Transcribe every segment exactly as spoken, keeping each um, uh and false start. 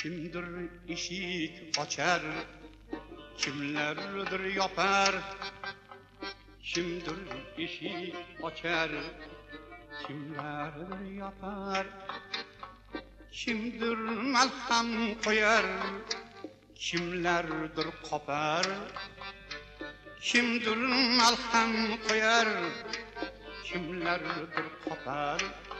Kimdir eshik ochar, kimlardir yopar. Kimdir eshik ochar, kimlardir yopar. Kimdir malham qo'yar, kimlardir qopar. Kimdir malham qo'yar, kimlardir qopar.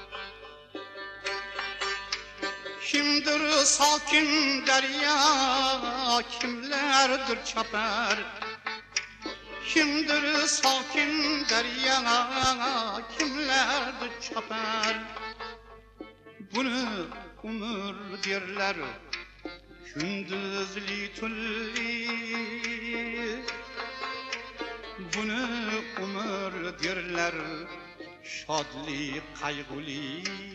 Kimdir sokin daryo, kimlardir chopar. Kimdir sokin daryo, kimlardir chopar. Buni umr derlar, kunduzli tunli. Buni umr derlar, shodli qayg'uli.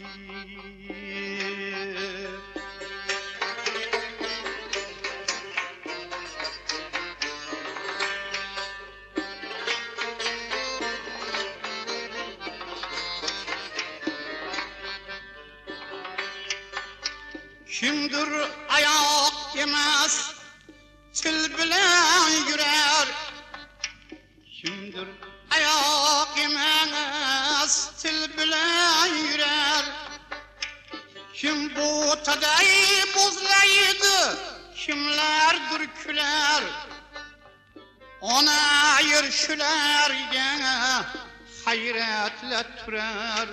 Kimdir ayoq emas, til bilan yurar. Kimdir ayoq emas, til bilan yurar. Kim bu taday bozlaydi, kimlardir kular. Ona yer shularga hayratla turar.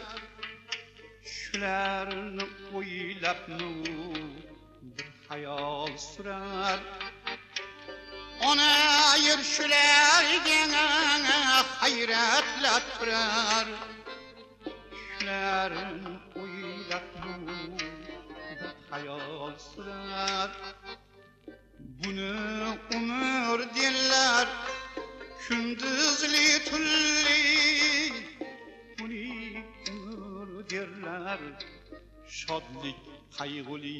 Shularni o'ylab bir hayol surar. Ona yer shularga hayratla turar. Shularni o'ylab bir hayol surar. Buni umr derlar, kunduzli tunli. Buni umr derlar, shodlik qayg'uli.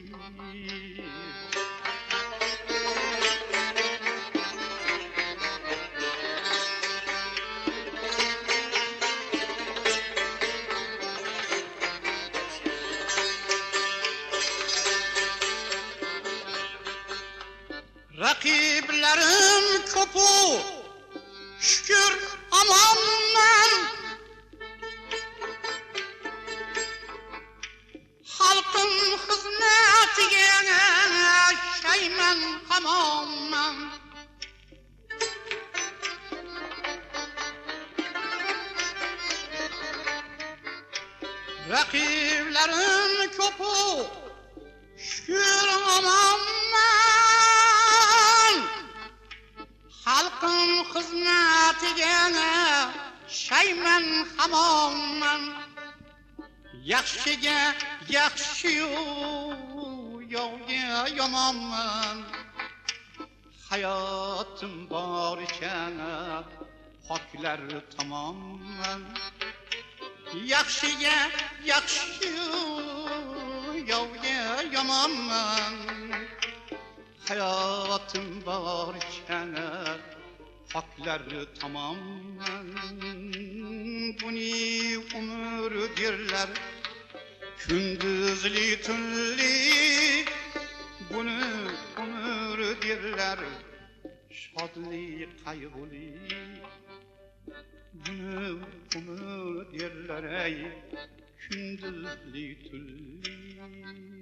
Raqiblarim ko'pu, shukr amonman. Xalqim xizmatiga shayman hamonman. Raqiblarim ko'pu, shukr amonman. Xalqim xizmatiga shayman hamonman. Yaxshiga yaxshi-yu, yovga yomonman. Hayotim boricha poklar tomonman. Yaxshiga yaxshi-yu, yovga yomonman. Hayotim boricha poklar tomonman. Buni umr derlar, kunduzli tunli. Buni umr derlar, shodli qayg'uli. Buni umr derlar, ey kunduzli tunli.